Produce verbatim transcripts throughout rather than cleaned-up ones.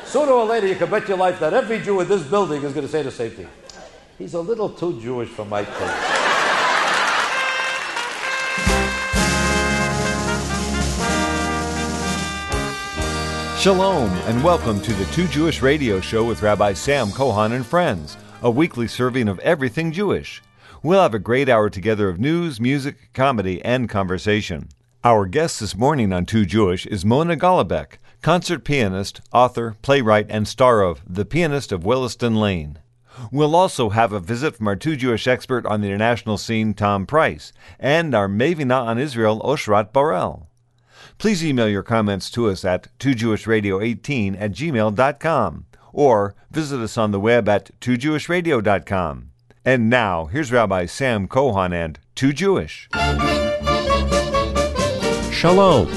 Sooner or later, you can bet your life that every Jew in this building is going to say the same thing. He's a little too Jewish for my taste. Shalom, and welcome to the Two Jewish Radio Show with Rabbi Sam Kohan and friends, a weekly serving of everything Jewish. We'll have a great hour together of news, music, comedy, and conversation. Our guest this morning on Two Jewish is Mona Golombek, concert pianist, author, playwright, and star of The Pianist of Williston Lane. We'll also have a visit from our Two Jewish expert on the international scene, Tom Price, and our Mevina on Israel, Oshrat Barel. Please email your comments to us at two jewish radio eighteen at gmail dot com or visit us on the web at two jewish radio dot com. And now, here's Rabbi Sam Kohan and Two Jewish. Shalom.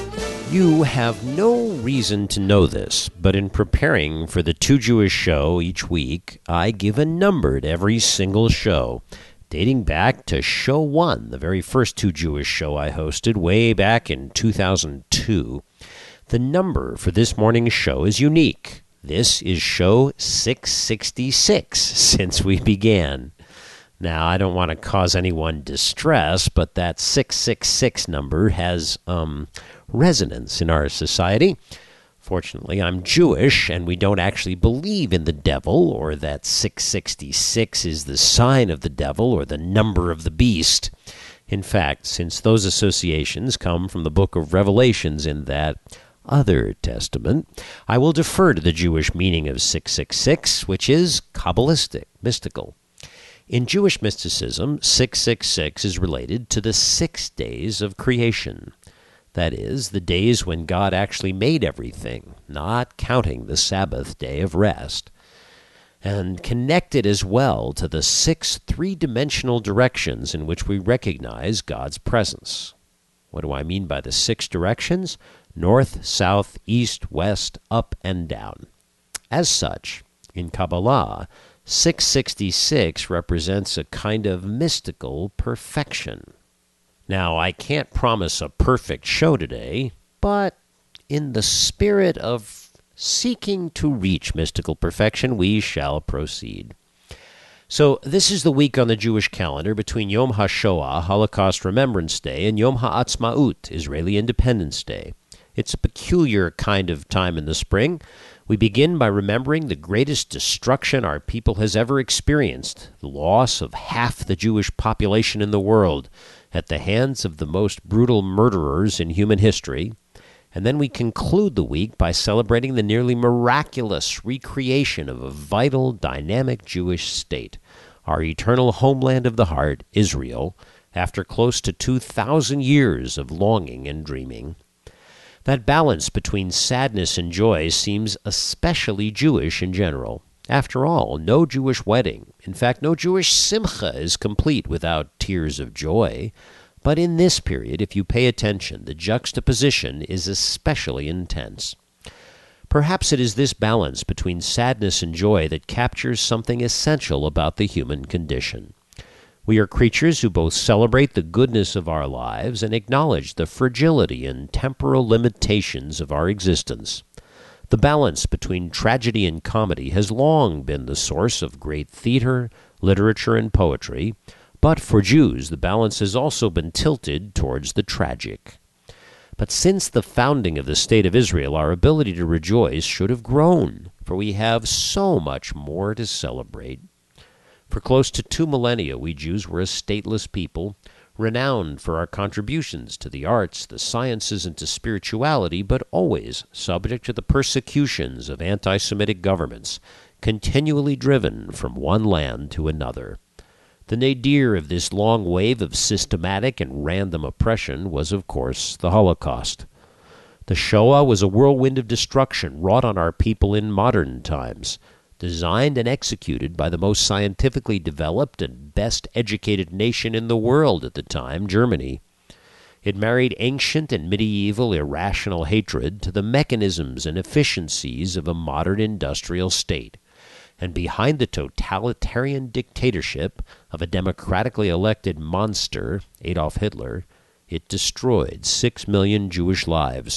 You have no reason to know this, but in preparing for the Two Jewish show each week, I give a number to every single show, dating back to show one, the very first Two Jewish show I hosted way back in two thousand two. The number for this morning's show is unique. This is show six sixty-six since we began. Now, I don't want to cause anyone distress, but that six six six number has um, resonance in our society. Fortunately, I'm Jewish, and we don't actually believe in the devil, or that six sixty-six is the sign of the devil, or the number of the beast. In fact, since those associations come from the book of Revelations in that other testament, I will defer to the Jewish meaning of six six six, which is Kabbalistic, mystical. In Jewish mysticism, six six six is related to the six days of creation. That is, the days when God actually made everything, not counting the Sabbath day of rest, and connected as well to the six three-dimensional directions in which we recognize God's presence. What do I mean by the six directions? North, south, east, west, up, and down. As such, in Kabbalah, six sixty-six represents a kind of mystical perfection. Now, I can't promise a perfect show today, but in the spirit of seeking to reach mystical perfection, we shall proceed. So, this is the week on the Jewish calendar between Yom HaShoah, Holocaust Remembrance Day, and Yom HaAtzmaut, Israeli Independence Day. It's a peculiar kind of time in the spring. We begin by remembering the greatest destruction our people has ever experienced, the loss of half the Jewish population in the world, at the hands of the most brutal murderers in human history, and then we conclude the week by celebrating the nearly miraculous recreation of a vital, dynamic Jewish state, our eternal homeland of the heart, Israel, after close to two thousand years of longing and dreaming. That balance between sadness and joy seems especially Jewish in general. After all, no Jewish wedding, in fact, no Jewish simcha is complete without tears of joy. But in this period, if you pay attention, the juxtaposition is especially intense. Perhaps it is this balance between sadness and joy that captures something essential about the human condition. We are creatures who both celebrate the goodness of our lives and acknowledge the fragility and temporal limitations of our existence. The balance between tragedy and comedy has long been the source of great theater, literature, and poetry, but for Jews the balance has also been tilted towards the tragic. But since the founding of the State of Israel, our ability to rejoice should have grown, for we have so much more to celebrate. For close to two millennia, we Jews were a stateless people, renowned for our contributions to the arts, the sciences, and to spirituality, but always subject to the persecutions of anti-Semitic governments, continually driven from one land to another. The nadir of this long wave of systematic and random oppression was, of course, the Holocaust. The Shoah was a whirlwind of destruction wrought on our people in modern times, designed and executed by the most scientifically developed and best educated nation in the world at the time, Germany. It married ancient and medieval irrational hatred to the mechanisms and efficiencies of a modern industrial state. And behind the totalitarian dictatorship of a democratically elected monster, Adolf Hitler, it destroyed six million Jewish lives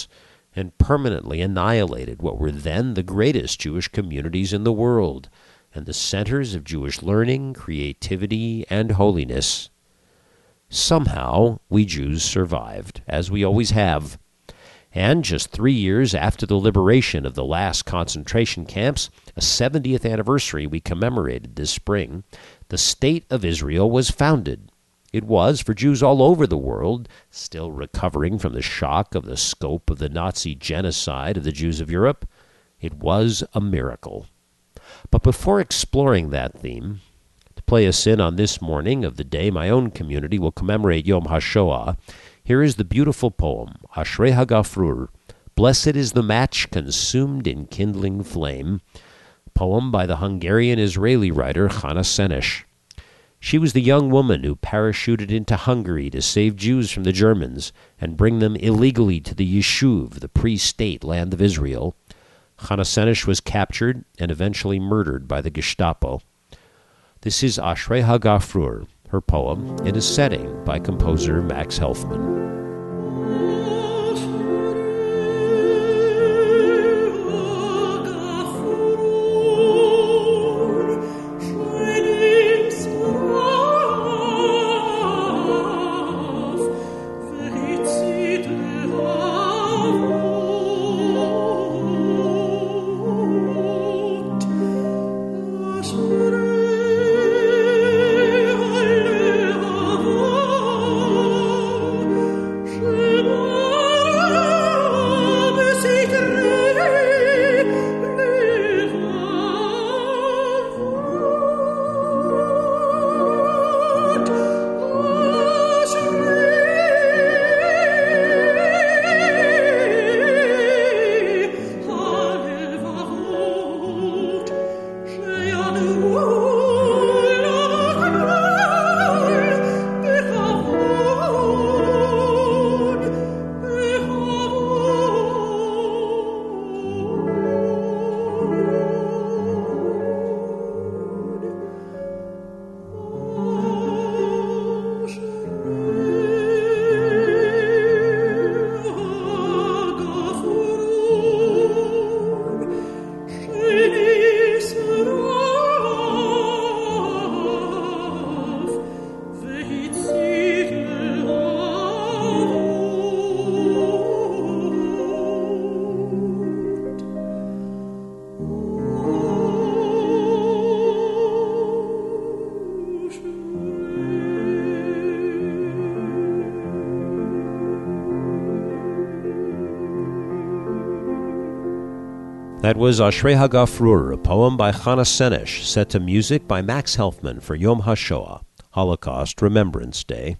and permanently annihilated what were then the greatest Jewish communities in the world and the centers of Jewish learning, creativity, and holiness. Somehow, we Jews survived, as we always have. And just three years after the liberation of the last concentration camps, a seventieth anniversary we commemorated this spring, the State of Israel was founded. It was, for Jews all over the world, still recovering from the shock of the scope of the Nazi genocide of the Jews of Europe, it was a miracle. But before exploring that theme, to play us in on this morning of the day my own community will commemorate Yom HaShoah, here is the beautiful poem, Ashrei HaGafrur, Blessed is the Match Consumed in Kindling Flame, poem by the Hungarian-Israeli writer Chana Senesh. She was the young woman who parachuted into Hungary to save Jews from the Germans and bring them illegally to the Yishuv, the pre-state land of Israel. Chana Senesh was captured and eventually murdered by the Gestapo. This is Ashrei HaGafrur, her poem, in a setting by composer Max Helfman. That was Ashrei HaGafrur, a poem by Chana Senesh, set to music by Max Helfman for Yom HaShoah, Holocaust Remembrance Day.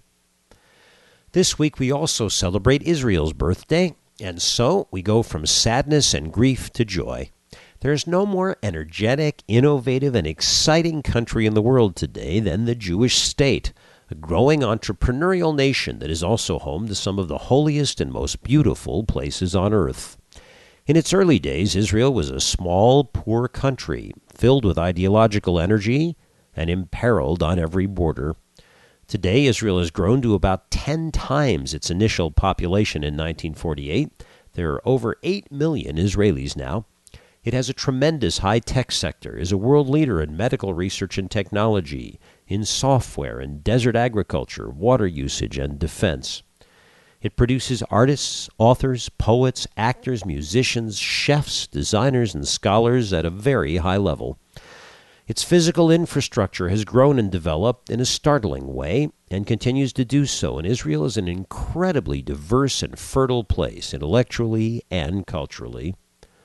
This week we also celebrate Israel's birthday, and so we go from sadness and grief to joy. There is no more energetic, innovative, and exciting country in the world today than the Jewish state, a growing entrepreneurial nation that is also home to some of the holiest and most beautiful places on earth. In its early days, Israel was a small, poor country, filled with ideological energy and imperiled on every border. Today, Israel has grown to about ten times its initial population in nineteen forty-eight. There are over eight million Israelis now. It has a tremendous high-tech sector, is a world leader in medical research and technology, in software and desert agriculture, water usage, and defense. It produces artists, authors, poets, actors, musicians, chefs, designers, and scholars at a very high level. Its physical infrastructure has grown and developed in a startling way and continues to do so, and Israel is an incredibly diverse and fertile place intellectually and culturally.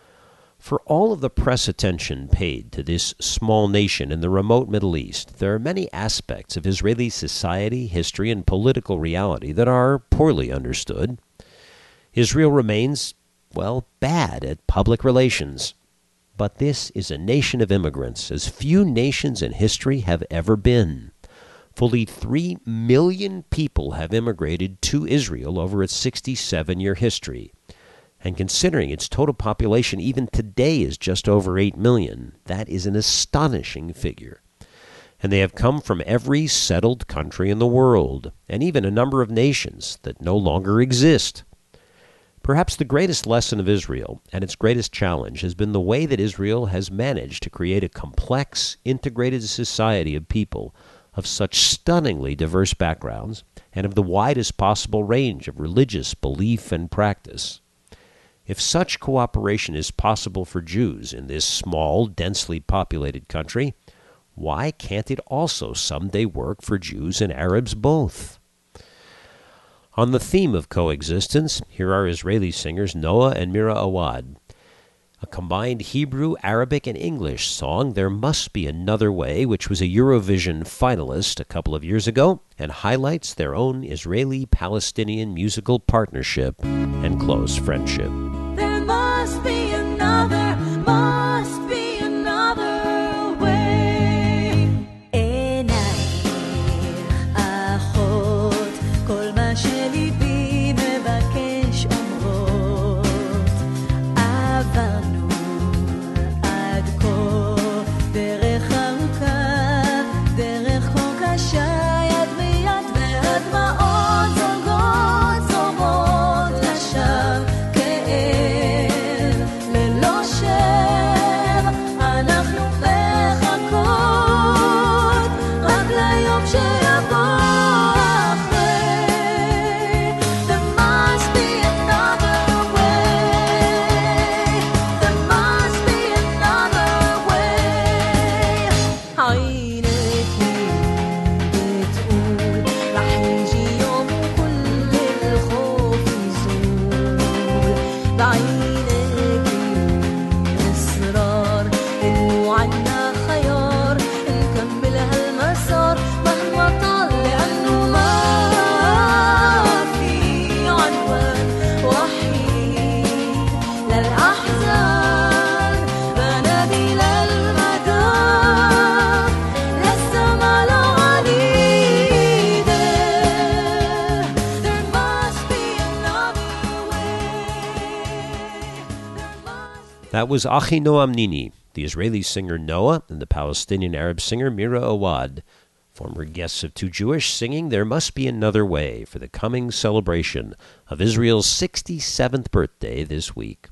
For all of the press attention paid to this small nation in the remote Middle East, there are many aspects of Israeli society, history, and political reality that are poorly understood. Israel remains, well, bad at public relations. But this is a nation of immigrants, as few nations in history have ever been. Fully three million people have immigrated to Israel over its sixty-seven-year history. And considering its total population even today is just over eight million, that is an astonishing figure. And they have come from every settled country in the world, and even a number of nations that no longer exist. Perhaps the greatest lesson of Israel and its greatest challenge has been the way that Israel has managed to create a complex, integrated society of people of such stunningly diverse backgrounds and of the widest possible range of religious belief and practice. If such cooperation is possible for Jews in this small, densely populated country, why can't it also someday work for Jews and Arabs both? On the theme of coexistence, here are Israeli singers Noah and Mira Awad. A combined Hebrew, Arabic, and English song, There Must Be Another Way, which was a Eurovision finalist a couple of years ago, and highlights their own Israeli-Palestinian musical partnership and close friendship. There must be another, must be another way. עינייך אחות, כל מה שליבי מבקש אומרות. עברנו עד כה דרך ארוכה, דרך כה קשה, יד ביד והדמעות זולגות זורמות לשווא. That was Achinoam Nini, the Israeli singer Noah, and the Palestinian Arab singer Mira Awad, former guests of Too Jewish, singing There Must Be Another Way for the coming celebration of Israel's sixty-seventh birthday this week.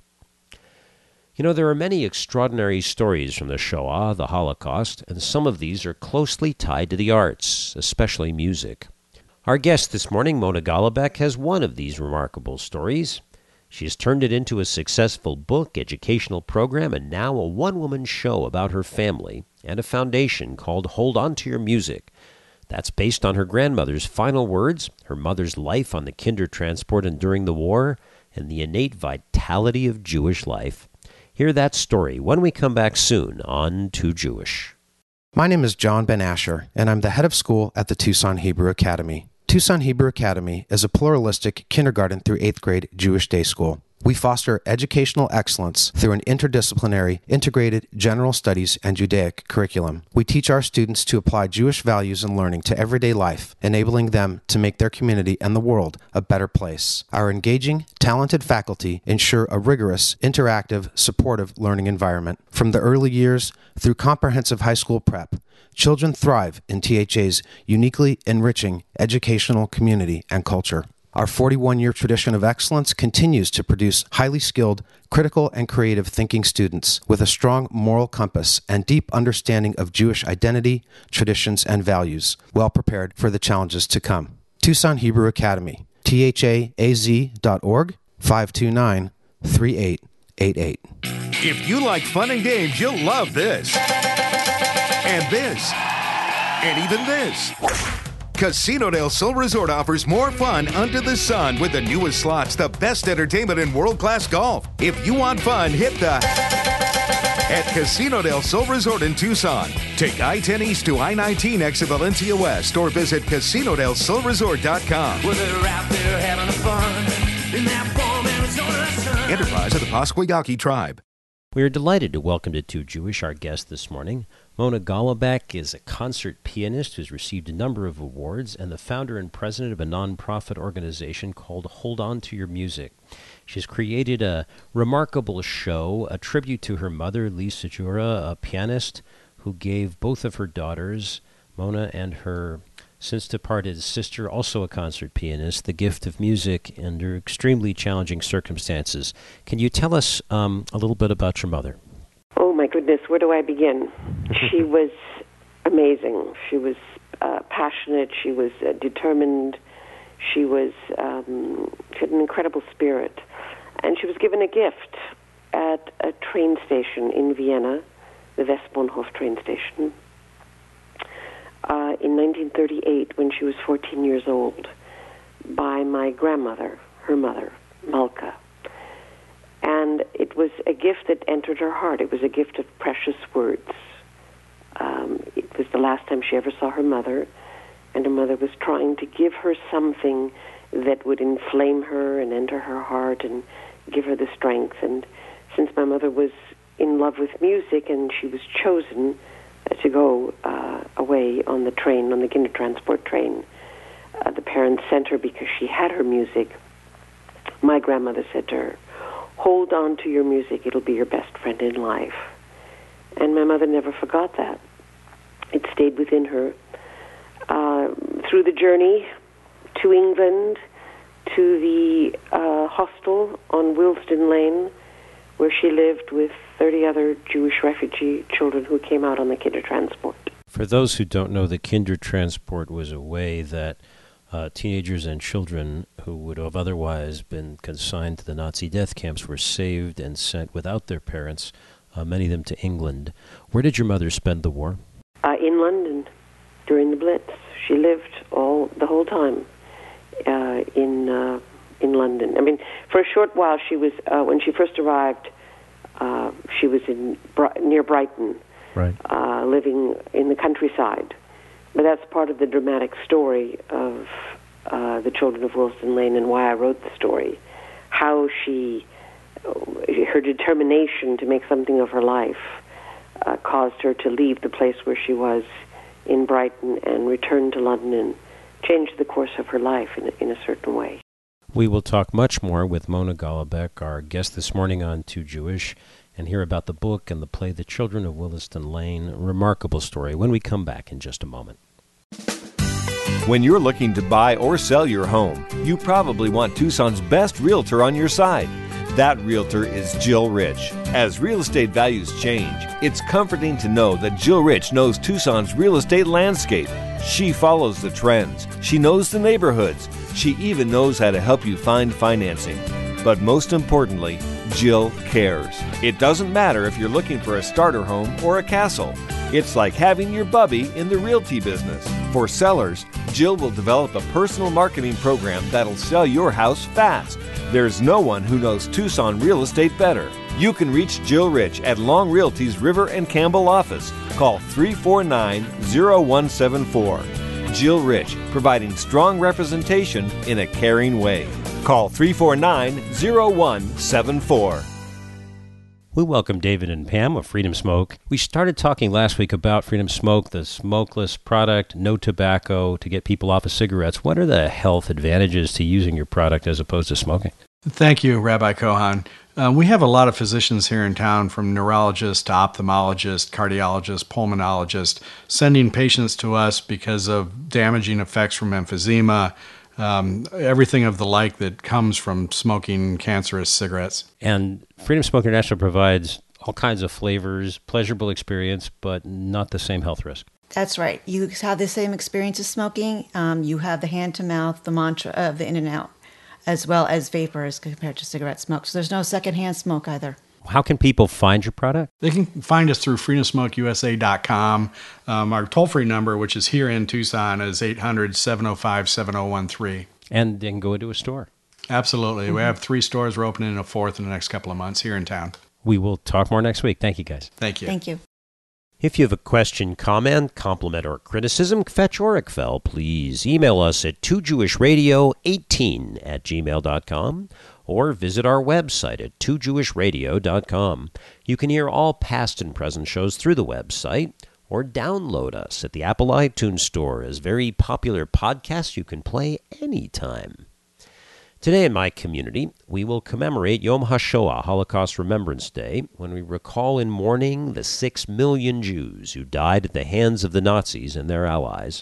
You know, there are many extraordinary stories from the Shoah, the Holocaust, and some of these are closely tied to the arts, especially music. Our guest this morning, Mona Golubeck, has one of these remarkable stories. She has turned it into a successful book, educational program, and now a one-woman show about her family and a foundation called Hold On To Your Music. That's based on her grandmother's final words, her mother's life on the Kindertransport and during the war, and the innate vitality of Jewish life. Hear that story when we come back soon on Too Jewish. My name is John Ben Asher, and I'm the head of school at the Tucson Hebrew Academy. Tucson Hebrew Academy is a pluralistic kindergarten through eighth grade Jewish day school. We foster educational excellence through an interdisciplinary, integrated general studies and Judaic curriculum. We teach our students to apply Jewish values and learning to everyday life, enabling them to make their community and the world a better place. Our engaging, talented faculty ensure a rigorous, interactive, supportive learning environment. From the early years through comprehensive high school prep, children thrive in T H A's uniquely enriching educational community and culture. Our forty-one-year tradition of excellence continues to produce highly skilled, critical, and creative thinking students with a strong moral compass and deep understanding of Jewish identity, traditions, and values, well prepared for the challenges to come. Tucson Hebrew Academy, T H A A Z dot org, five two nine, three eight eight eight. If you like fun and games, you'll love this. And this. And even this. Casino del Sol Resort offers more fun under the sun with the newest slots, the best entertainment, and world-class golf. If you want fun, hit the at Casino del Sol Resort in Tucson. Take I ten East to I nineteen exit Valencia West or visit casino del sol resort dot com. Well, they're out there having fun in that warm Arizona sun. Enterprise of the Pasquayaki Tribe. We are delighted to welcome to Too Jewish our guest this morning. Mona Golubeck is a concert pianist who's received a number of awards and the founder and president of a nonprofit organization called Hold On To Your Music. She's created a remarkable show, a tribute to her mother, Lisa Jura, a pianist who gave both of her daughters, Mona and her since departed sister, also a concert pianist, the gift of music under extremely challenging circumstances. Can you tell us um, a little bit about your mother? Oh, my goodness, where do I begin? She was amazing. She was uh, passionate. She was uh, determined. She was um, she had an incredible spirit. And she was given a gift at a train station in Vienna, the Westbahnhof train station, uh, in nineteen thirty-eight, when she was fourteen years old, by my grandmother, her mother, Malka. And it was a gift that entered her heart. It was a gift of precious words. Um, it was the last time she ever saw her mother, and her mother was trying to give her something that would inflame her and enter her heart and give her the strength. And since my mother was in love with music and she was chosen uh, to go uh, away on the train, on the Kindertransport train, uh, the parents sent her because she had her music. My grandmother said to her, "Hold on to your music, it'll be your best friend in life." And my mother never forgot that. It stayed within her. Uh, through the journey to England, to the uh, hostel on Willesden Lane, where she lived with thirty other Jewish refugee children who came out on the Kindertransport. For those who don't know, the Kindertransport was a way that uh, teenagers and children who would have otherwise been consigned to the Nazi death camps were saved and sent without their parents, uh, many of them to England. Where did your mother spend the war? Uh, in London, during the Blitz. She lived all the whole time uh, in uh, in London. I mean, for a short while, she was uh, when she first arrived. Uh, she was in Bri- near Brighton, right, uh, living in the countryside. But that's part of the dramatic story of uh, the Children of Willesden Lane and why I wrote the story. How she, her determination to make something of her life, uh, caused her to leave the place where she was in Brighton and return to London and change the course of her life in a, in a certain way. We will talk much more with Mona Golombek, our guest this morning on Too Jewish, and hear about the book and the play The Children of Willesden Lane. A remarkable story when we come back in just a moment. When you're looking to buy or sell your home, you probably want Tucson's best realtor on your side. That realtor is Jill Rich. As real estate values change, it's comforting to know that Jill Rich knows Tucson's real estate landscape. She follows the trends. She knows the neighborhoods. She even knows how to help you find financing. But most importantly, Jill cares. It doesn't matter if you're looking for a starter home or a castle. It's like having your bubby in the realty business. For sellers, Jill will develop a personal marketing program that'll sell your house fast. There's no one who knows Tucson real estate better. You can reach Jill Rich at Long Realty's River and Campbell office. Call three four nine, zero one seven four. Jill Rich, providing strong representation in a caring way. Call three four nine, zero one seven four. We welcome David and Pam of Freedom Smoke. We started talking last week about Freedom Smoke, the smokeless product, no tobacco, to get people off of cigarettes. What are the health advantages to using your product as opposed to smoking? Thank you, Rabbi Kohan. Uh, we have a lot of physicians here in town, from neurologists to ophthalmologists, cardiologists, pulmonologists, sending patients to us because of damaging effects from emphysema, Um, everything of the like that comes from smoking cancerous cigarettes. And Freedom Smoke International provides all kinds of flavors, pleasurable experience, but not the same health risk. That's right. You have the same experience as smoking. Um, you have the hand-to-mouth, the mantra of the in and out, as well as vapors compared to cigarette smoke. So there's no secondhand smoke either. How can people find your product? They can find us through freedom smoke U S A dot com. Um, our toll-free number, which is here in Tucson, is eight hundred, seven oh five, seven oh one three. And then go into a store. Absolutely. Mm-hmm. We have three stores. We're opening a fourth in the next couple of months here in town. We will talk more next week. Thank you, guys. Thank you. Thank you. If you have a question, comment, compliment, or criticism, Kvetch or Ickfell, please email us at two jewish radio eighteen at gmail dot com or visit our website at two jewish radio dot com. You can hear all past and present shows through the website or download us at the Apple iTunes Store as very popular podcasts you can play anytime. Today in my community, we will commemorate Yom HaShoah, Holocaust Remembrance Day, when we recall in mourning the six million Jews who died at the hands of the Nazis and their allies.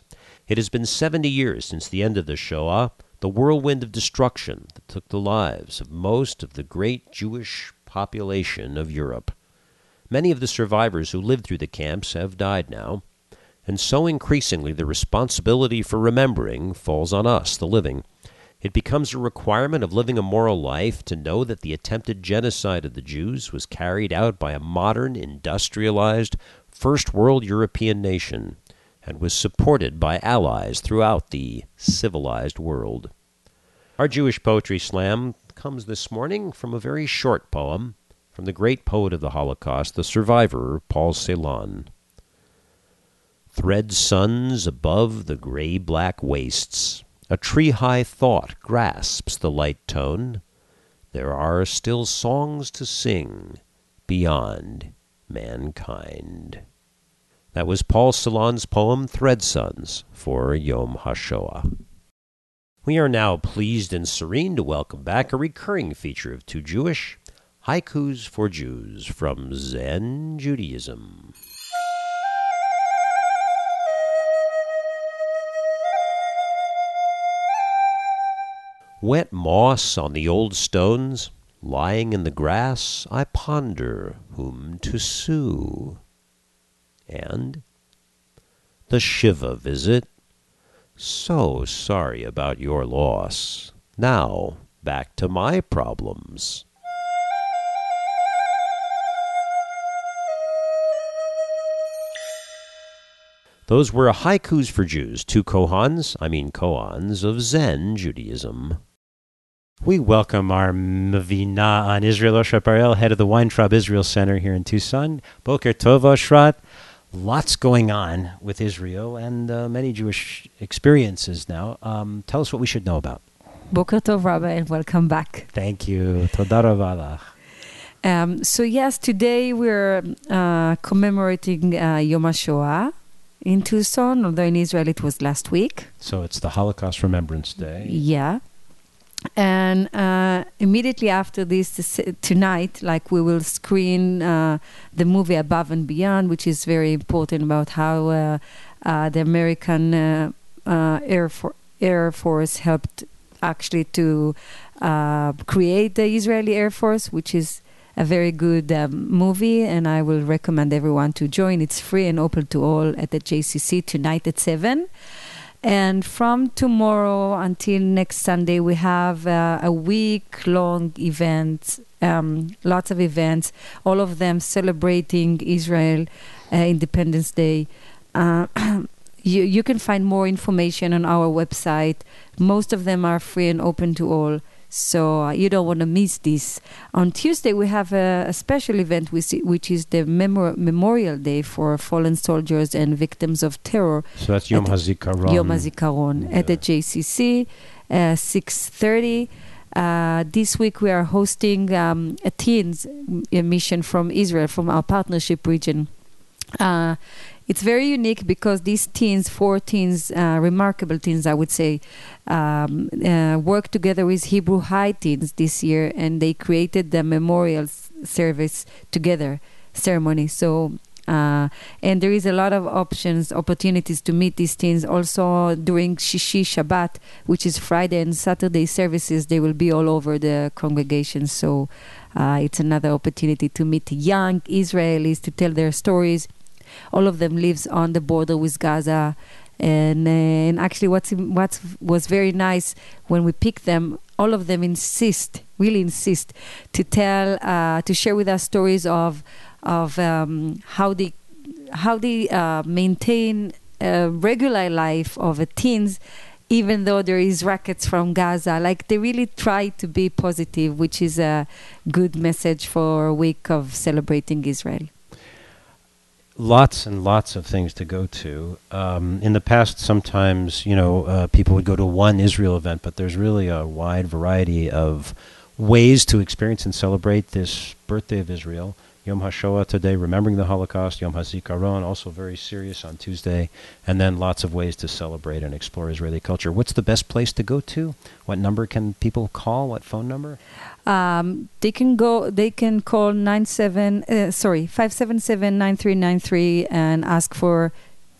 It has been seventy years since the end of the Shoah, the whirlwind of destruction that took the lives of most of the great Jewish population of Europe. Many of the survivors who lived through the camps have died now, and so increasingly the responsibility for remembering falls on us, the living. It becomes a requirement of living a moral life to know that the attempted genocide of the Jews was carried out by a modern, industrialized, first-world European nation and was supported by allies throughout the civilized world. Our Jewish Poetry Slam comes this morning from a very short poem from the great poet of the Holocaust, the survivor, Paul Celan. Thread suns above the gray-black wastes, a tree-high thought grasps the light tone. There are still songs to sing beyond mankind. That was Paul Celan's poem, Thread Suns, for Yom HaShoah. We are now pleased and serene to welcome back a recurring feature of Too Jewish, Haikus for Jews from Zen Judaism. Wet moss on the old stones, lying in the grass, I ponder whom to sue. And the Shiva visit, so sorry about your loss. Now, back to my problems. Those were haikus for Jews, two kohans, I mean koans, of Zen Judaism. We welcome our Mavina on Israel, Oshrat Bariel, head of the Weintraub Israel Center here in Tucson. Boker Tov, Oshrat. Lots going on with Israel and uh, many Jewish experiences now. Um, tell us what we should know about. Boker Tov, Rabbi, and welcome back. Thank you. Toda Rava lach. Um, so yes, today we're uh, commemorating uh, Yom HaShoah in Tucson, although in Israel it was last week. So it's the Holocaust Remembrance Day. Yeah. And uh, immediately after this, this, tonight, like we will screen uh, the movie Above and Beyond, which is very important about how uh, uh, the American uh, uh, Air, For- Air Force helped actually to uh, create the Israeli Air Force, which is a very good um, movie, and I will recommend everyone to join. It's free and open to all at the J C C tonight at seven. And from tomorrow until next Sunday, we have uh, a week-long event, um, lots of events, all of them celebrating Israel uh, Independence Day. Uh, you, you can find more information on our website. Most of them are free and open to all. So uh, you don't want to miss this. On Tuesday, we have a, a special event, which, which is the Memor- Memorial Day for fallen soldiers and victims of terror. So that's Yom HaZikaron. Yom HaZikaron yeah. at the J C C, uh, six thirty. Uh, this week, we are hosting um, a teens a mission from Israel, from our partnership region. Uh, It's very unique because these teens, four teens, uh, remarkable teens, I would say, um, uh, worked together with Hebrew High Teens this year, and they created the memorial s- service together, ceremony. So, uh, and there is a lot of options, opportunities to meet these teens. Also, during Shishi Shabbat, which is Friday and Saturday services, they will be all over the congregation. So, uh, it's another opportunity to meet young Israelis, to tell their stories. All of them lives on the border with Gaza, and, uh, and actually, what's what was very nice when we picked them, all of them insist, really insist, to tell, uh, to share with us stories of of um, how they how they uh, maintain a regular life of a teens, even though there is rackets from Gaza. Like they really try to be positive, which is a good message for a week of celebrating Israel. Lots and lots of things to go to. Um, in the past, sometimes, you know, uh, people would go to one Israel event, but there's really a wide variety of ways to experience and celebrate this birthday of Israel. Yom HaShoah today, remembering the Holocaust. Yom HaZikaron, also very serious on Tuesday. And then lots of ways to celebrate and explore Israeli culture. What's the best place to go to? What number can people call? What phone number? Um, they can go. They can call nine seven. Uh, sorry, five seven seven nine three nine three and ask for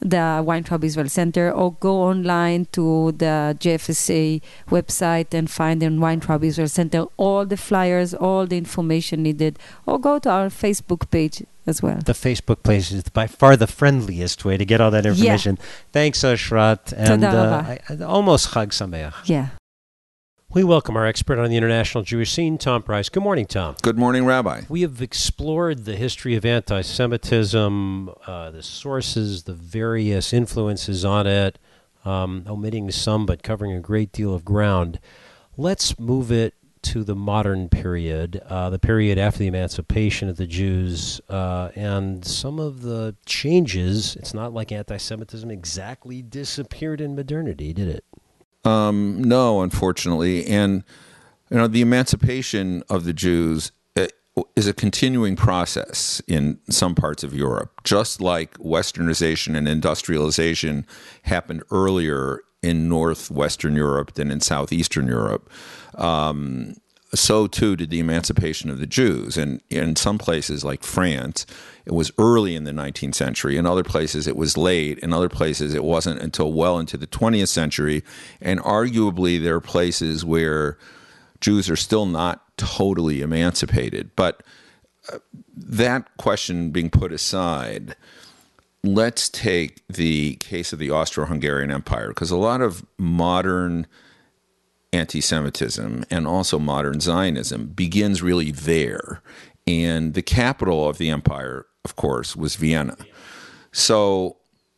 the Weintraub Israel Center, or go online to the J F S A website and find the Weintraub Israel Center all the flyers, all the information needed, or go to our Facebook page as well. The Facebook page is by far the friendliest way to get all that information. Yeah. Thanks, Oshrat. And uh, I, I, almost Chag Sameach. Yeah. We welcome our expert on the international Jewish scene, Tom Price. Good morning, Tom. Good morning, Rabbi. We have explored the history of anti-Semitism, uh, the sources, the various influences on it, um, omitting some but covering a great deal of ground. Let's move it to the modern period, uh, the period after the emancipation of the Jews, uh, and some of the changes. It's not like anti-Semitism exactly disappeared in modernity, did it? Um, no, unfortunately. And, you know, the emancipation of the Jews uh, is a continuing process in some parts of Europe, just like Westernization and industrialization happened earlier in Northwestern Europe than in Southeastern Europe. Um, so, too, did the emancipation of the Jews. And in some places, like France, it was early in the nineteenth century. In other places, it was late. In other places, it wasn't until well into the twentieth century. And arguably, there are places where Jews are still not totally emancipated. But uh, that question being put aside, let's take the case of the Austro-Hungarian Empire, because a lot of modern anti-Semitism and also modern Zionism begins really there. And the capital of the empire, of course, was Vienna. So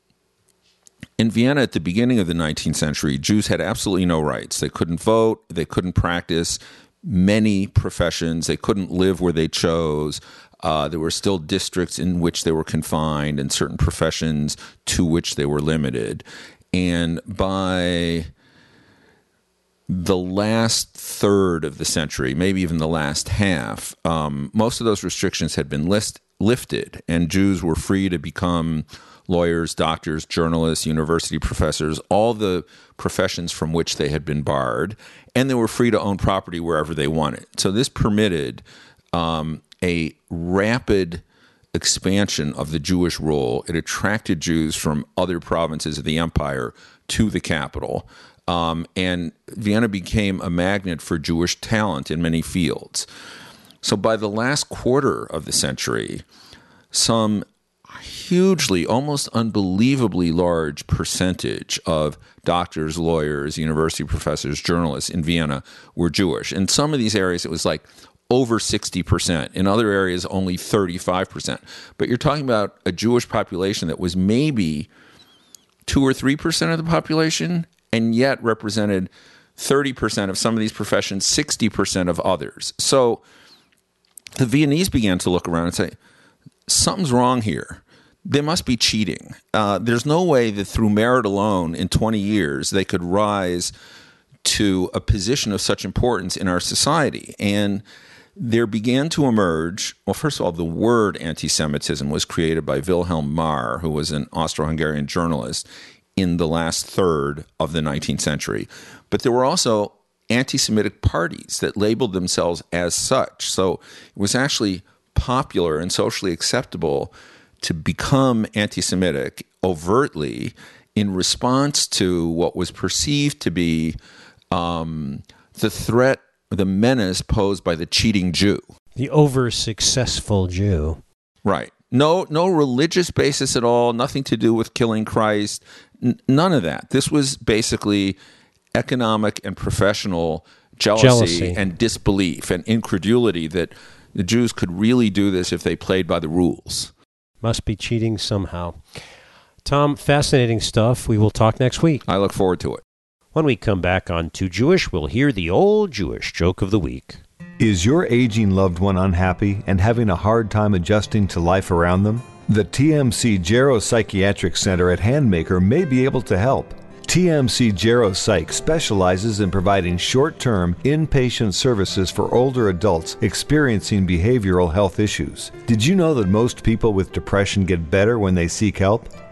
in Vienna at the beginning of the nineteenth century, Jews had absolutely no rights. They couldn't vote. They couldn't practice many professions. They couldn't live where they chose. Uh, there were still districts in which they were confined and certain professions to which they were limited. And by the last third of the century, maybe even the last half, um, most of those restrictions had been list, lifted, and Jews were free to become lawyers, doctors, journalists, university professors, all the professions from which they had been barred, and they were free to own property wherever they wanted. So this permitted um, a rapid expansion of the Jewish rule. It attracted Jews from other provinces of the empire to the capital. Um, and Vienna became a magnet for Jewish talent in many fields. So by the last quarter of the century, some hugely, almost unbelievably large percentage of doctors, lawyers, university professors, journalists in Vienna were Jewish. In some of these areas, it was like over sixty percent. In other areas, only thirty-five percent. But you're talking about a Jewish population that was maybe two or three percent of the population, and yet represented thirty percent of some of these professions, sixty percent of others. So the Viennese began to look around and say, something's wrong here. They must be cheating. Uh, there's no way that through merit alone in twenty years they could rise to a position of such importance in our society. And there began to emerge, well, first of all, the word anti-Semitism was created by Wilhelm Marr, who was an Austro-Hungarian journalist in the last third of the nineteenth century. But there were also anti-Semitic parties that labeled themselves as such. So it was actually popular and socially acceptable to become anti-Semitic overtly in response to what was perceived to be um, the threat, the menace posed by the cheating Jew. The over-successful Jew. Right. No, no religious basis at all, nothing to do with killing Christ, n- none of that. This was basically economic and professional jealousy, jealousy and disbelief and incredulity that the Jews could really do this if they played by the rules. Must be cheating somehow. Tom, fascinating stuff. We will talk next week. I look forward to it. When we come back on Too Jewish, we'll hear the old Jewish joke of the week. Is your aging loved one unhappy and having a hard time adjusting to life around them? The T M C Geropsychiatric Center at Handmaker may be able to help. T M C Geropsych specializes in providing short-term, inpatient services for older adults experiencing behavioral health issues. Did you know that most people with depression get better when they seek help?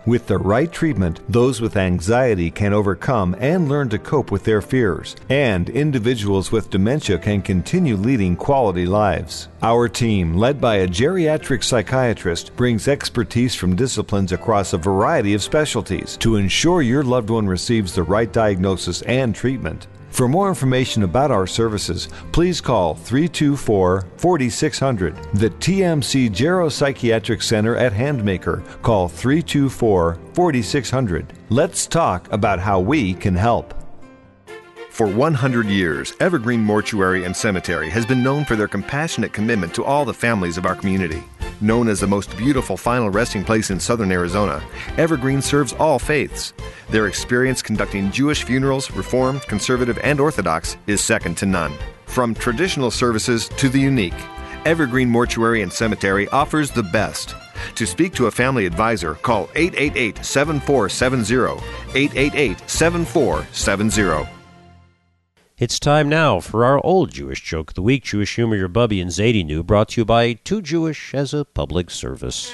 With the right treatment, those with anxiety can overcome and learn to cope with their fears, and individuals with dementia can continue leading quality lives. Our team, led by a geriatric psychiatrist, brings expertise from disciplines across a variety of specialties to ensure your loved one receives the right diagnosis and treatment. For more information about our services, please call three two four, four six zero zero. The T M C Geropsychiatric Center at Handmaker. Call three two four, four six zero zero. Let's talk about how we can help. For one hundred years, Evergreen Mortuary and Cemetery has been known for their compassionate commitment to all the families of our community. Known as the most beautiful final resting place in southern Arizona, Evergreen serves all faiths. Their experience conducting Jewish funerals, Reformed, Conservative, and Orthodox, is second to none. From traditional services to the unique, Evergreen Mortuary and Cemetery offers the best. To speak to a family advisor, call eight eight eight, seven four seven zero, eight eight eight, seven four seven zero. It's time now for our Old Jewish Joke of the Week. Jewish humor your Bubby and Zadie knew, brought to you by Too Jewish as a public service.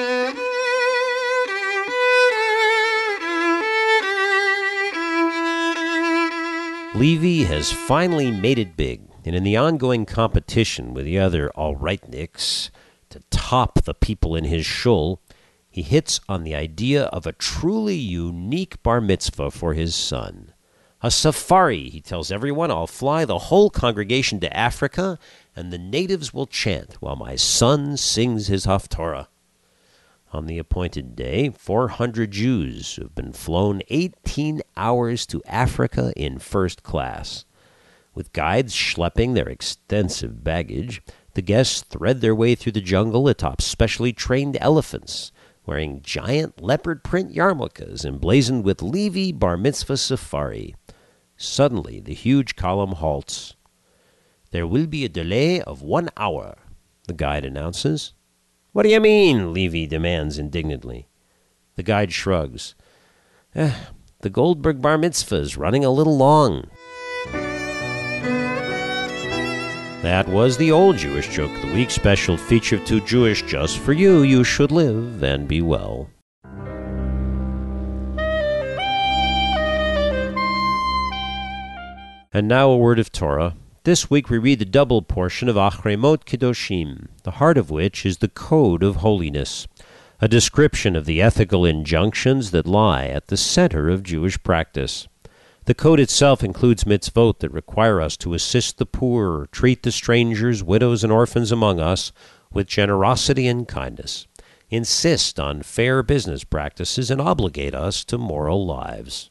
Levy has finally made it big, and in the ongoing competition with the other all-rightniks to top the people in his shul, he hits on the idea of a truly unique bar mitzvah for his son. A safari, he tells everyone. I'll fly the whole congregation to Africa, and the natives will chant while my son sings his Haftorah. On the appointed day, four hundred Jews have been flown eighteen hours to Africa in first class. With guides schlepping their extensive baggage, the guests thread their way through the jungle atop specially trained elephants, wearing giant leopard print yarmulkes emblazoned with Levi Bar Mitzvah Safari. Suddenly, the huge column halts. There will be a delay of one hour, the guide announces. What do you mean? Levy demands indignantly. The guide shrugs. Eh, the Goldberg Bar Mitzvah is running a little long. That was the Old Jewish Joke of the Week, special feature of Too Jewish just for you. You should live and be well. And now a word of Torah. This week we read the double portion of Achremot Kedoshim, the heart of which is the code of holiness, a description of the ethical injunctions that lie at the center of Jewish practice. The code itself includes mitzvot that require us to assist the poor, treat the strangers, widows, and orphans among us with generosity and kindness, insist on fair business practices, and obligate us to moral lives.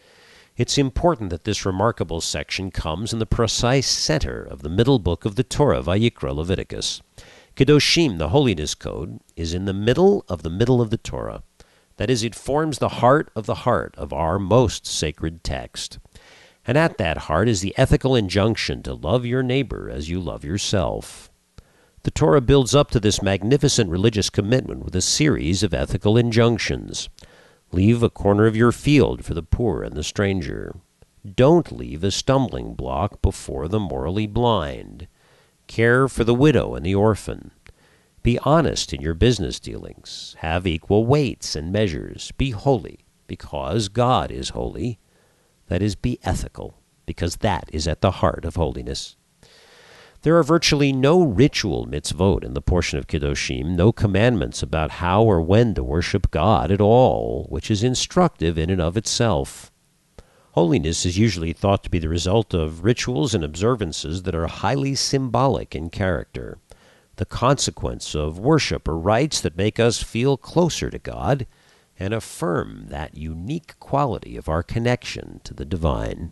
It's important that this remarkable section comes in the precise center of the middle book of the Torah, Vayikra, Leviticus. Kedoshim, the holiness code, is in the middle of the middle of the Torah. That is, it forms the heart of the heart of our most sacred text. And at that heart is the ethical injunction to love your neighbor as you love yourself. The Torah builds up to this magnificent religious commitment with a series of ethical injunctions. Leave a corner of your field for the poor and the stranger. Don't leave a stumbling block before the morally blind. Care for the widow and the orphan. Be honest in your business dealings. Have equal weights and measures. Be holy, because God is holy. That is, be ethical, because that is at the heart of holiness. There are virtually no ritual mitzvot in the portion of Kedoshim, no commandments about how or when to worship God at all, which is instructive in and of itself. Holiness is usually thought to be the result of rituals and observances that are highly symbolic in character, the consequence of worship or rites that make us feel closer to God and affirm that unique quality of our connection to the divine.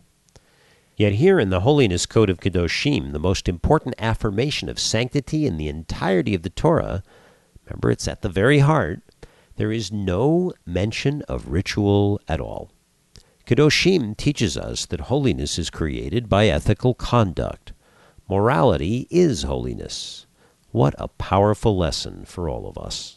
Yet here in the Holiness Code of Kedoshim, the most important affirmation of sanctity in the entirety of the Torah, remember it's at the very heart, there is no mention of ritual at all. Kedoshim teaches us that holiness is created by ethical conduct. Morality is holiness. What a powerful lesson for all of us.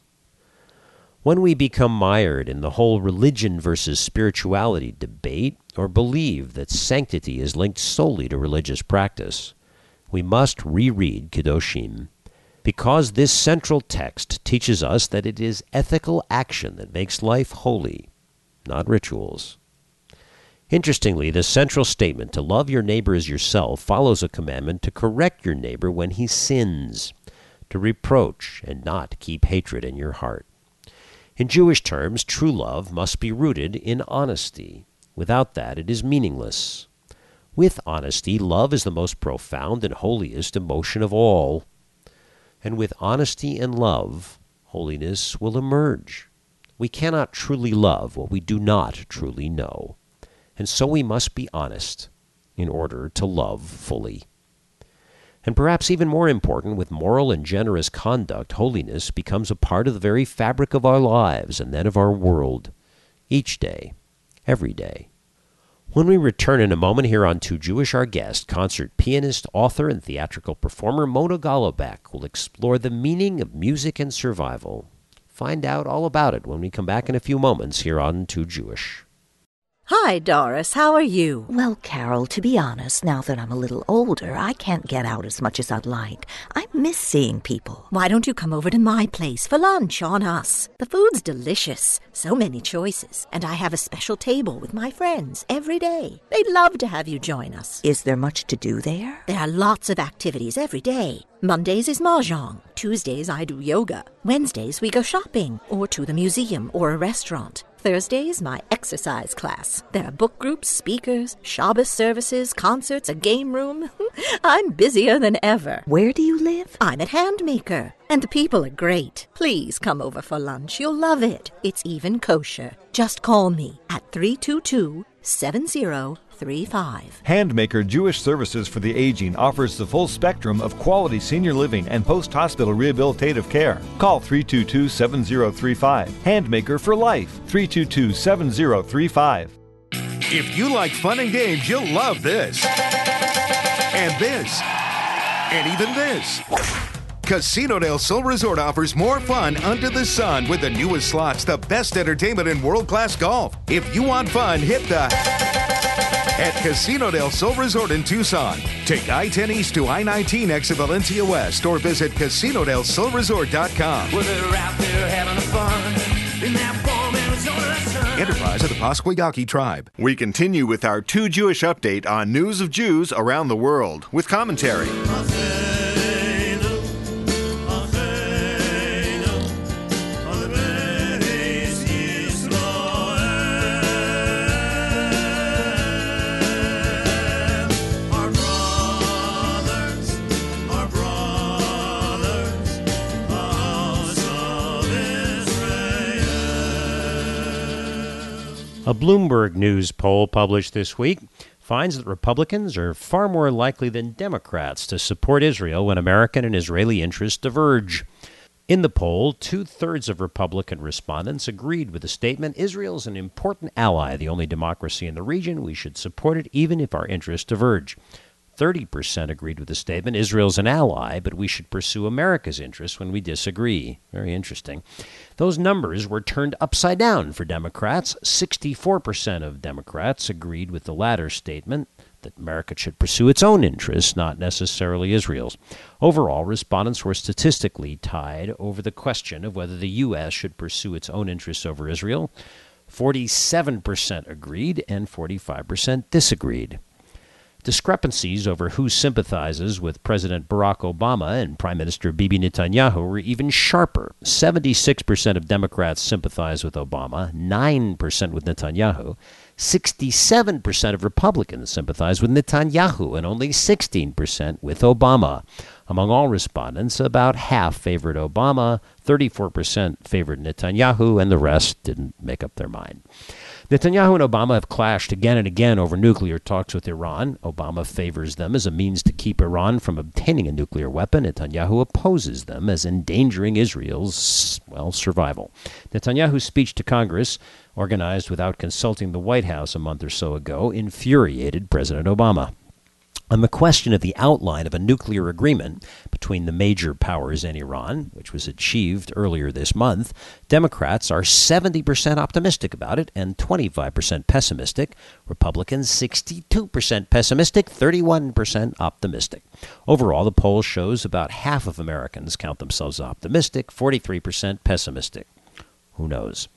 When we become mired in the whole religion versus spirituality debate, or believe that sanctity is linked solely to religious practice, we must reread Kedoshim. because this central text teaches us that it is ethical action that makes life holy, not rituals. Interestingly, the central statement to love your neighbor as yourself follows a commandment to correct your neighbor when he sins, to reproach and not keep hatred in your heart. In Jewish terms, true love must be rooted in honesty. Without that, it is meaningless. With honesty, love is the most profound and holiest emotion of all. And with honesty and love, holiness will emerge. We cannot truly love what we do not truly know. And so we must be honest in order to love fully. And perhaps even more important, with moral and generous conduct, holiness becomes a part of the very fabric of our lives and then of our world, each day, every day. When we return in a moment here on Too Jewish, our guest, concert pianist, author, and theatrical performer Mona Golombek will explore the meaning of music and survival. Find out all about it when we come back in a few moments here on Too Jewish. Hi, Doris. How are you? Well, Carol, to be honest, now that I'm a little older, I can't get out as much as I'd like. I miss seeing people. Why don't you come over to my place for lunch on us? The food's delicious. So many choices. And I have a special table with my friends every day. They'd love to have you join us. Is there much to do there? There are lots of activities every day. Mondays is mahjong. Tuesdays I do yoga. Wednesdays we go shopping or to the museum or a restaurant. Thursday is my exercise class. There are book groups, speakers, Shabbos services, concerts, a game room. I'm busier than ever. Where do you live? I'm at Handmaker. And the people are great. Please come over for lunch. You'll love it. It's even kosher. Just call me at three two two, seven zero three five. Handmaker Jewish Services for the Aging offers the full spectrum of quality senior living and post-hospital rehabilitative care. Call three two two, seven zero three five. Handmaker for life, three two two, seven zero three five. If you like fun and games, you'll love this. And this. And even this. Casino del Sol Resort offers more fun under the sun with the newest slots, the best entertainment, and world-class golf. If you want fun, hit the... at Casino del Sol Resort in Tucson. Take I ten East to I nineteen exit Valencia West or visit casino del sol resort dot com. Well, they're out there having fun in that warm Arizona sun. Enterprise of the Pasquayaki Tribe. We continue with our Too Jewish update on news of Jews around the world with commentary. A Bloomberg News poll published this week finds that Republicans are far more likely than Democrats to support Israel when American and Israeli interests diverge. In the poll, two-thirds of Republican respondents agreed with the statement, Israel is an important ally, the only democracy in the region. We should support it even if our interests diverge. thirty percent agreed with the statement, Israel's an ally, but we should pursue America's interests when we disagree. Very interesting. Those numbers were turned upside down for Democrats. sixty-four percent of Democrats agreed with the latter statement, that America should pursue its own interests, not necessarily Israel's. Overall, respondents were statistically tied over the question of whether the U S should pursue its own interests over Israel. forty-seven percent agreed and forty-five percent disagreed. Discrepancies over who sympathizes with President Barack Obama and Prime Minister Bibi Netanyahu were even sharper. seventy-six percent of Democrats sympathize with Obama, nine percent with Netanyahu. sixty-seven percent of Republicans sympathize with Netanyahu and only sixteen percent with Obama. Among all respondents, about half favored Obama, thirty-four percent favored Netanyahu, and the rest didn't make up their mind. Netanyahu and Obama have clashed again and again over nuclear talks with Iran. Obama favors them as a means to keep Iran from obtaining a nuclear weapon. Netanyahu opposes them as endangering Israel's, well, survival. Netanyahu's speech to Congress, organized without consulting the White House a month or so ago, infuriated President Obama. On the question of the outline of a nuclear agreement between the major powers and Iran, which was achieved earlier this month, Democrats are seventy percent optimistic about it and twenty-five percent pessimistic. Republicans sixty-two percent pessimistic, thirty-one percent optimistic. Overall, the poll shows about half of Americans count themselves optimistic, forty-three percent pessimistic. Who knows?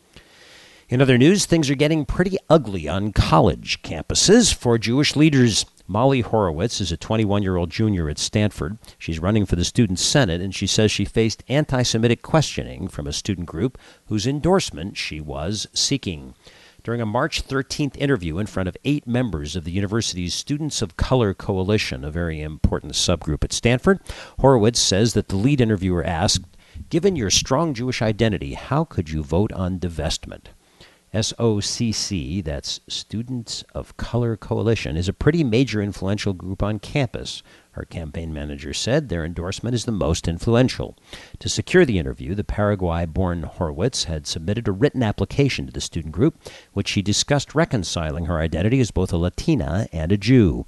In other news, things are getting pretty ugly on college campuses for Jewish leaders. Molly Horowitz is a twenty-one-year-old junior at Stanford. She's running for the Student Senate, and she says she faced anti-Semitic questioning from a student group whose endorsement she was seeking. During a March thirteenth interview in front of eight members of the university's Students of Color Coalition, a very important subgroup at Stanford, Horowitz says that the lead interviewer asked, "Given your strong Jewish identity, how could you vote on divestment?" S O C C, that's Students of Color Coalition, is a pretty major influential group on campus. Her campaign manager said their endorsement is the most influential. To secure the interview, the Paraguay-born Horowitz had submitted a written application to the student group, which she discussed reconciling her identity as both a Latina and a Jew.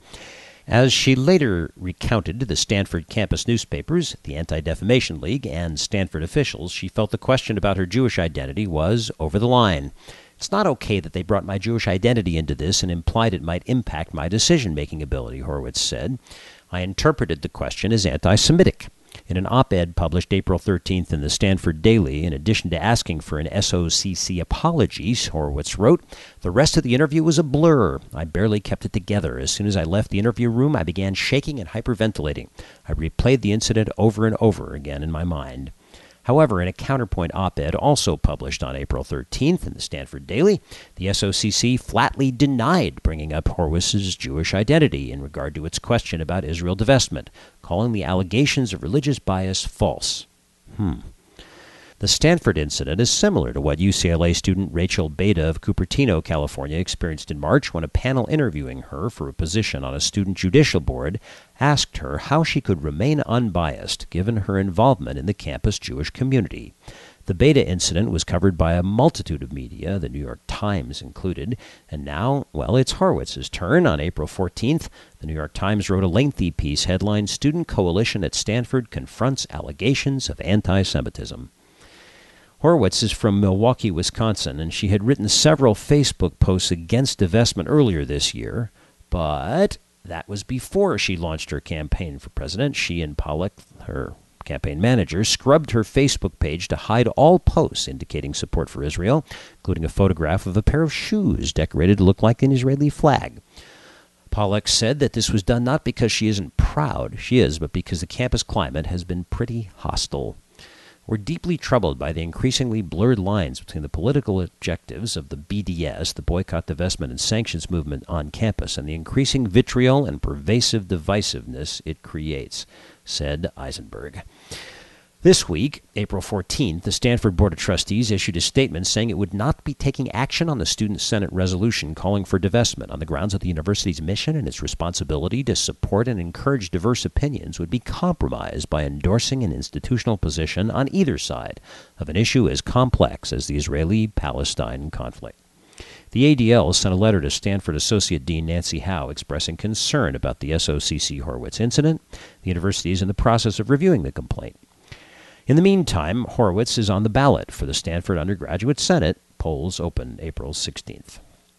As she later recounted to the Stanford campus newspapers, the Anti-Defamation League, and Stanford officials, she felt the question about her Jewish identity was over the line. "It's not okay that they brought my Jewish identity into this and implied it might impact my decision-making ability," Horowitz said. "I interpreted the question as anti-Semitic." In an op-ed published April thirteenth in the Stanford Daily, in addition to asking for an S O C C apology, Horowitz wrote, "The rest of the interview was a blur. I barely kept it together. As soon as I left the interview room, I began shaking and hyperventilating. I replayed the incident over and over again in my mind." However, in a counterpoint op-ed also published on April thirteenth in the Stanford Daily, the S O C C flatly denied bringing up Horowitz's Jewish identity in regard to its question about Israel divestment, calling the allegations of religious bias false. Hmm. The Stanford incident is similar to what U C L A student Rachel Beda of Cupertino, California, experienced in March when a panel interviewing her for a position on a student judicial board asked her how she could remain unbiased given her involvement in the campus Jewish community. The Beda incident was covered by a multitude of media, the New York Times included, and now, well, it's Horowitz's turn. On April fourteenth, the New York Times wrote a lengthy piece headlined, "Student Coalition at Stanford Confronts Allegations of Anti-Semitism." Horowitz is from Milwaukee, Wisconsin, and she had written several Facebook posts against divestment earlier this year, but that was before she launched her campaign for president. She and Pollack, her campaign manager, scrubbed her Facebook page to hide all posts indicating support for Israel, including a photograph of a pair of shoes decorated to look like an Israeli flag. Pollack said that this was done not because she isn't proud, she is, but because the campus climate has been pretty hostile. "We're deeply troubled by the increasingly blurred lines between the political objectives of the B D S, the Boycott, Divestment, and Sanctions movement on campus, and the increasing vitriol and pervasive divisiveness it creates," said Eisenberg. This week, April fourteenth, the Stanford Board of Trustees issued a statement saying it would not be taking action on the Student Senate resolution calling for divestment on the grounds that the university's mission and its responsibility to support and encourage diverse opinions would be compromised by endorsing an institutional position on either side of an issue as complex as the Israeli-Palestine conflict. The A D L sent a letter to Stanford Associate Dean Nancy Howe expressing concern about the S O C C Horowitz incident. The university is in the process of reviewing the complaint. In the meantime, Horowitz is on the ballot for the Stanford Undergraduate Senate. Polls open April sixteenth.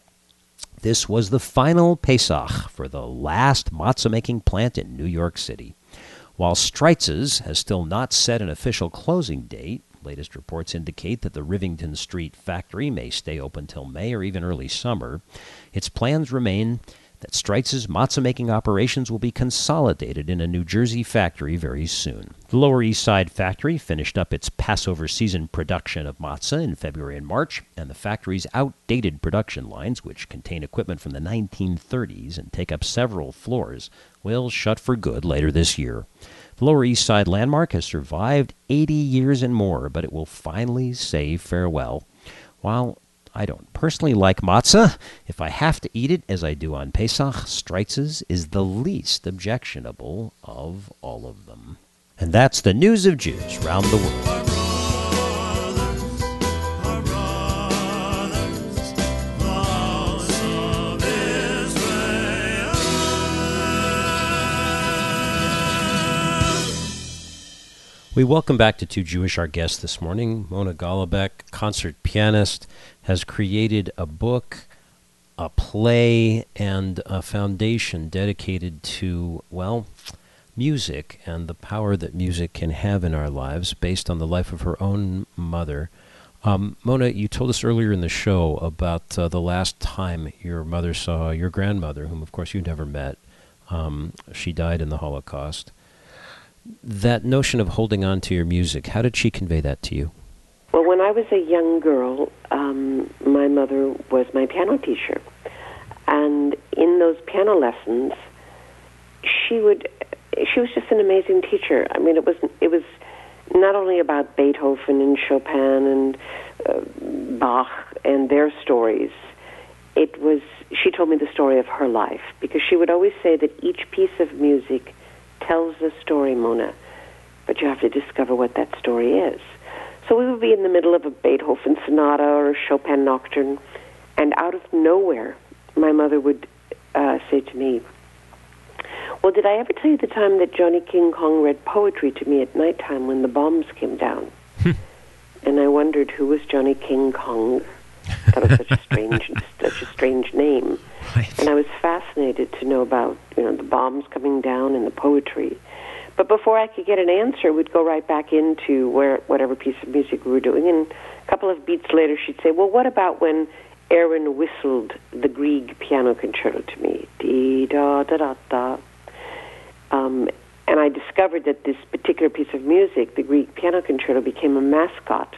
This was the final Pesach for the last matzah-making plant in New York City. While Stritz's has still not set an official closing date, latest reports indicate that the Rivington Street factory may stay open till May or even early summer. Its plans remain that Stritz's matzah-making operations will be consolidated in a New Jersey factory very soon. The Lower East Side factory finished up its Passover season production of matzah in February and March, and the factory's outdated production lines, which contain equipment from the nineteen thirties and take up several floors, will shut for good later this year. The Lower East Side landmark has survived eighty years and more, but it will finally say farewell. While I don't personally like matzah, if I have to eat it as I do on Pesach, Stritz's is the least objectionable of all of them. And that's the news of Jews round the world. We welcome back to Too Jewish our guest this morning. Mona Golubeck, concert pianist, has created a book, a play, and a foundation dedicated to, well, music and the power that music can have in our lives based on the life of her own mother. Um, Mona, you told us earlier in the show about uh, the last time your mother saw your grandmother, whom of course you never met. Um, she died in the Holocaust. That notion of holding on to your music, how did she convey that to you? Well, when I was a young girl, um, my mother was my piano teacher. And in those piano lessons, she would, she was just an amazing teacher. I mean, it was, it was not only about Beethoven and Chopin and uh, Bach and their stories. It was, she told me the story of her life, because she would always say that each piece of music tells a story, Mona, but you have to discover what that story is. So we would be in the middle of a Beethoven sonata or a Chopin nocturne, and out of nowhere, my mother would uh, say to me, well, did I ever tell you the time that Johnny King Kong read poetry to me at nighttime when the bombs came down? And I wondered who was Johnny King Kong. That was such a strange, such a strange name. Right. And I was fascinated to know about, you know, the bombs coming down and the poetry. But before I could get an answer, we'd go right back into where whatever piece of music we were doing. And a couple of beats later, she'd say, well, what about when Aaron whistled the Grieg piano concerto to me? Dee-da-da-da-da. Um, and I discovered that this particular piece of music, the Grieg piano concerto, became a mascot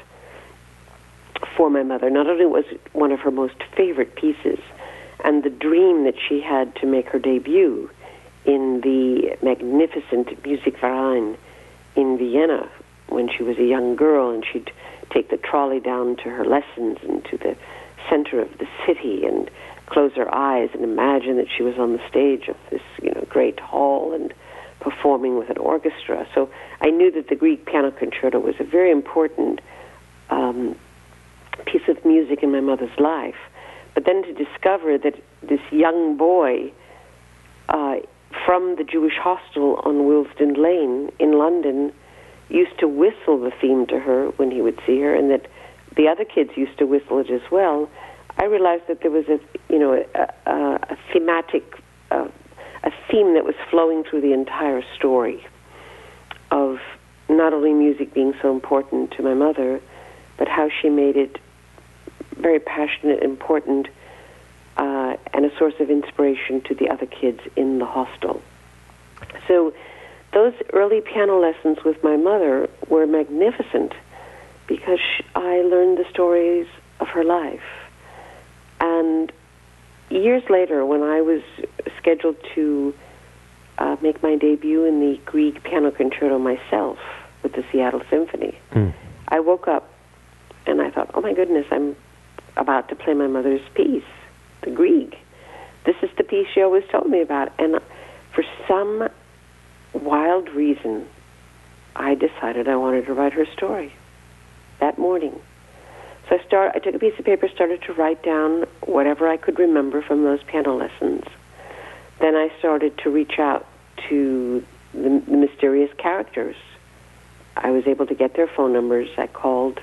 for my mother. Not only was it one of her most favorite pieces, and the dream that she had to make her debut in the magnificent Musikverein in Vienna when she was a young girl, and she'd take the trolley down to her lessons and to the center of the city and close her eyes and imagine that she was on the stage of this, you know, great hall and performing with an orchestra. So I knew that the Grieg piano concerto was a very important um, piece of music in my mother's life. But then to discover that this young boy uh, from the Jewish hostel on Willesden Lane in London used to whistle the theme to her when he would see her, and that the other kids used to whistle it as well, I realized that there was a, you know, a, a, a thematic, uh, a theme that was flowing through the entire story of not only music being so important to my mother, but how she made it very passionate, important, uh, and a source of inspiration to the other kids in the hostel. So those early piano lessons with my mother were magnificent because I learned the stories of her life. And years later, when I was scheduled to uh, make my debut in the Grieg piano concerto myself with the Seattle Symphony, mm. I woke up and I thought, oh my goodness, I'm about to play my mother's piece, the Grieg. This is the piece she always told me about. And for some wild reason, I decided I wanted to write her story that morning. So I start. I took a piece of paper, started to write down whatever I could remember from those piano lessons. Then I started to reach out to the, the mysterious characters. I was able to get their phone numbers. I called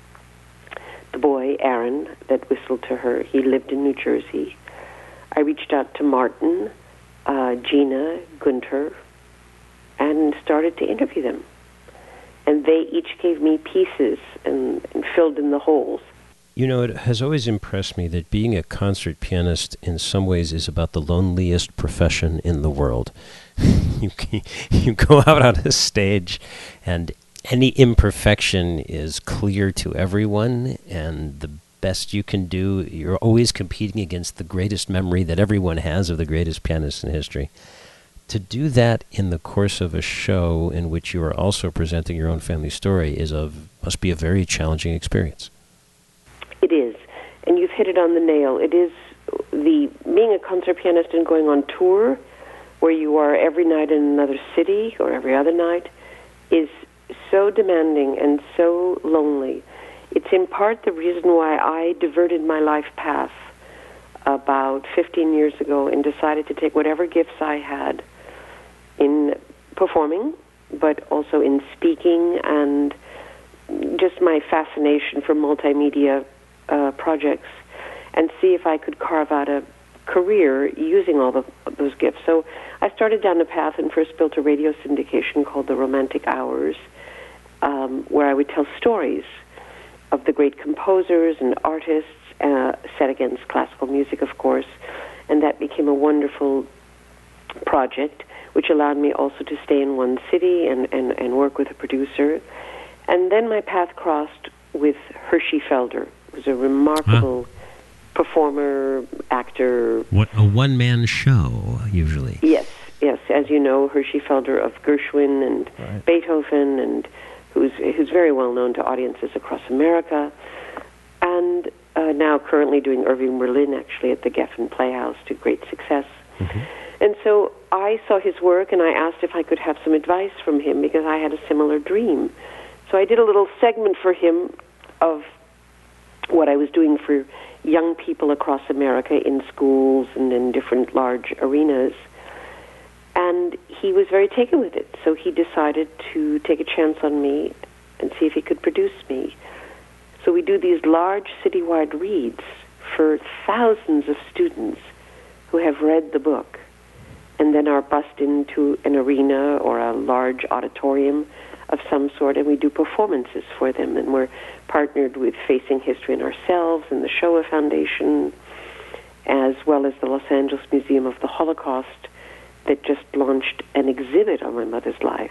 the boy, Aaron, that whistled to her. He lived in New Jersey. I reached out to Martin, uh, Gina, Gunter, and started to interview them. And they each gave me pieces and, and filled in the holes. You know, it has always impressed me that being a concert pianist in some ways is about the loneliest profession in the world. you, you go out on a stage and any imperfection is clear to everyone, and the best you can do, you're always competing against the greatest memory that everyone has of the greatest pianist in history. To do that in the course of a show in which you are also presenting your own family story is a, must be a very challenging experience. It is, and you've hit it on the nail. It is the being a concert pianist and going on tour, where you are every night in another city or every other night, is so demanding and so lonely. It's in part the reason why I diverted my life path about fifteen years ago and decided to take whatever gifts I had in performing but also in speaking and just my fascination for multimedia uh, projects, and see if I could carve out a career using all the, those gifts. So I started down the path and first built a radio syndication called The Romantic Hours, um, where I would tell stories of the great composers and artists, uh, set against classical music, of course, and that became a wonderful project, which allowed me also to stay in one city and, and, and work with a producer. And then my path crossed with Hershey Felder, who was a remarkable huh. performer, actor. What a one-man show, usually. Yes, yes. As you know, Hershey Felder of Gershwin and right. Beethoven, and who's who's very well known to audiences across America, and uh, now currently doing Irving Berlin, actually, at the Geffen Playhouse to great success. Mm-hmm. And so I saw his work, and I asked if I could have some advice from him, because I had a similar dream. So I did a little segment for him of what I was doing for young people across America in schools and in different large arenas. And he was very taken with it. So he decided to take a chance on me and see if he could produce me. So we do these large citywide reads for thousands of students who have read the book and then are bussed into an arena or a large auditorium of some sort, and we do performances for them. And we're partnered with Facing History and Ourselves and the Shoah Foundation, as well as the Los Angeles Museum of the Holocaust, that just launched an exhibit on my mother's life.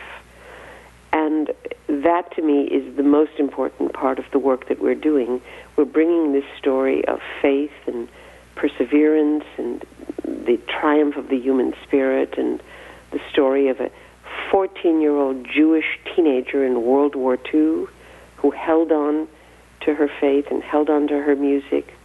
And that, to me, is the most important part of the work that we're doing. We're bringing this story of faith and perseverance and the triumph of the human spirit, and the story of a fourteen-year-old Jewish teenager in World War Two who held on to her faith and held on to her music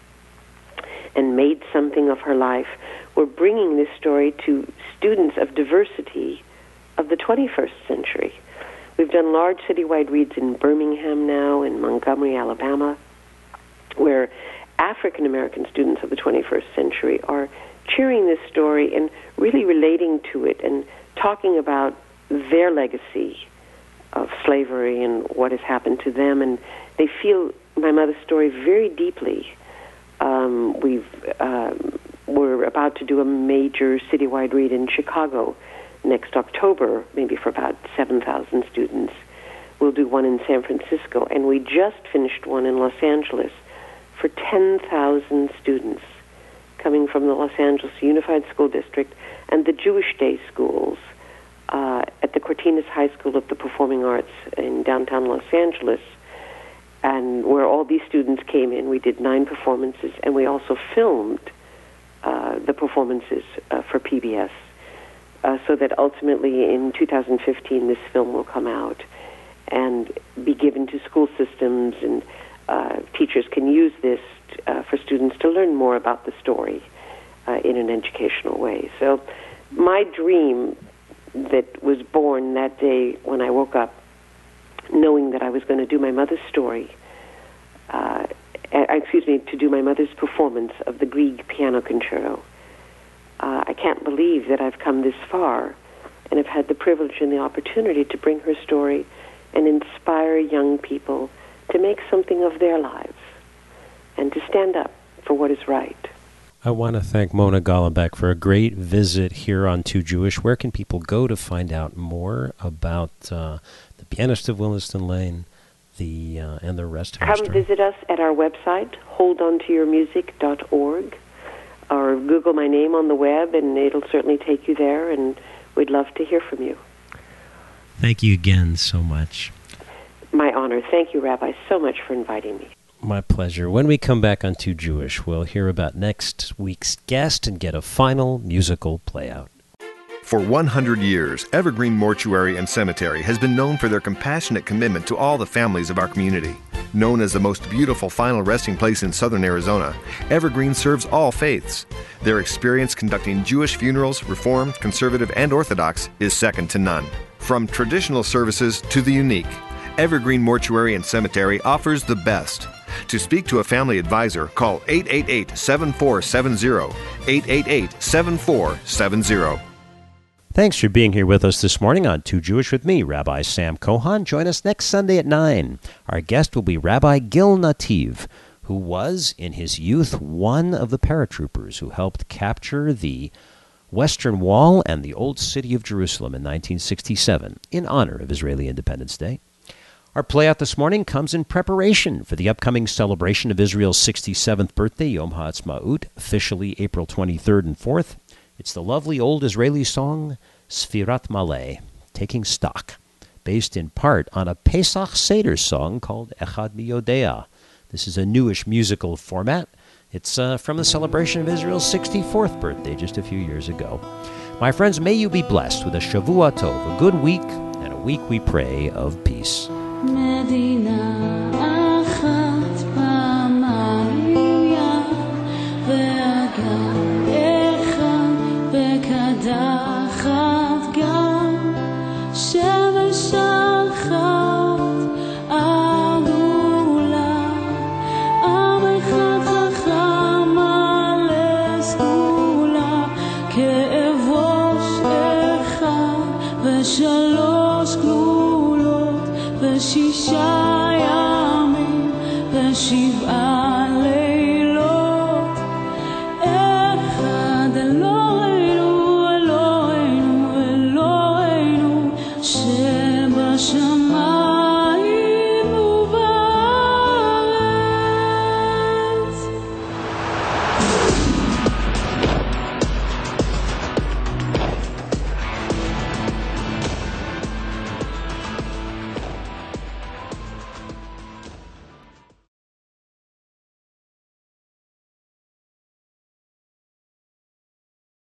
and made something of her life. We're bringing this story to students of diversity of the twenty-first century. We've done large citywide reads in Birmingham now, in Montgomery, Alabama, where African-American students of the twenty-first century are cheering this story and really relating to it and talking about their legacy of slavery and what has happened to them. And they feel my mother's story very deeply. Um, we've, um, we're about to do a major citywide read in Chicago next October, maybe for about seven thousand students. We'll do one in San Francisco, and we just finished one in Los Angeles for ten thousand students coming from the Los Angeles Unified School District and the Jewish Day schools uh, at the Cortinas High School of the Performing Arts in downtown Los Angeles, and where all these students came in. We did nine performances, and we also filmed uh, the performances uh, for P B S, uh, so that ultimately in two thousand fifteen this film will come out and be given to school systems, and uh, teachers can use this uh, for students to learn more about the story uh, in an educational way. So my dream that was born that day when I woke up, knowing that I was going to do my mother's story, uh, excuse me, to do my mother's performance of the Grieg Piano Concerto. Uh, I can't believe that I've come this far and have had the privilege and the opportunity to bring her story and inspire young people to make something of their lives and to stand up for what is right. I want to thank Mona Golombek for a great visit here on Too Jewish. Where can people go to find out more about uh, the Pianist of Williston Lane the uh, and the rest of Come your story? visit us at our website, hold on to your music dot org, or Google my name on the web, and it'll certainly take you there, and we'd love to hear from you. Thank you again so much. My honor. Thank you, Rabbi, so much for inviting me. My pleasure. When we come back on Too Jewish, we'll hear about next week's guest and get a final musical playout. For one hundred years, Evergreen Mortuary and Cemetery has been known for their compassionate commitment to all the families of our community. Known as the most beautiful final resting place in southern Arizona, Evergreen serves all faiths. Their experience conducting Jewish funerals, Reformed, Conservative, and Orthodox, is second to none. From traditional services to the unique, Evergreen Mortuary and Cemetery offers the best. To speak to a family advisor, call eight eight eight, seven four seven zero, eight eight eight, seven four seven zero. Thanks for being here with us this morning on Too Jewish with me, Rabbi Sam Kohan. Join us next Sunday at nine. Our guest will be Rabbi Gil Nativ, who was, in his youth, one of the paratroopers who helped capture the Western Wall and the Old City of Jerusalem in nineteen sixty-seven in honor of Israeli Independence Day. Our playout this morning comes in preparation for the upcoming celebration of Israel's sixty-seventh birthday, Yom HaAtzmaut, officially April twenty-third and fourth. It's the lovely old Israeli song, Sfirat Maleh, Taking Stock, based in part on a Pesach Seder song called Echad Miyodea. This is a newish musical format. It's uh, from the celebration of Israel's sixty-fourth birthday just a few years ago. My friends, may you be blessed with a Shavua Tov, a good week, and a week, we pray, of peace. מדינה אחת פעמיים ואגם אחד וקדחת גם שמש אחת עגולה עם אחד חכם מלא סגולה כאב ראש אחד ושלוש גלולות ושישה ימים ושבעה